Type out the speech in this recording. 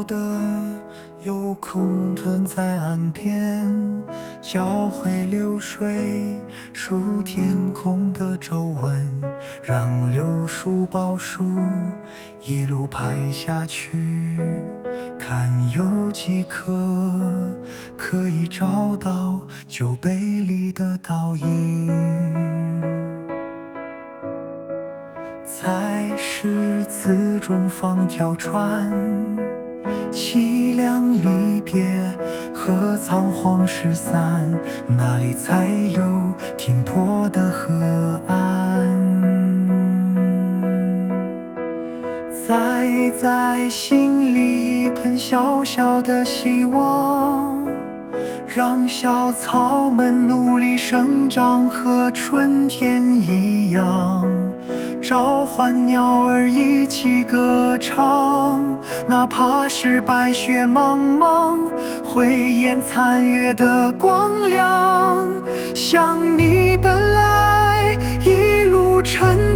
的有空蹲在岸边，交汇流水，数天空的皱纹，让柳树抱树一路拍下去，看有几颗可以找到酒杯里的倒影。在十字中放条船，凄凉离别和仓皇失散，那里才有停泊的河岸。在心里一盆小小的希望，让小草们努力生长，和春天一样，召唤鸟儿一起歌唱。哪怕是白雪茫茫，灰烟残月的光亮，向你奔来，一路沉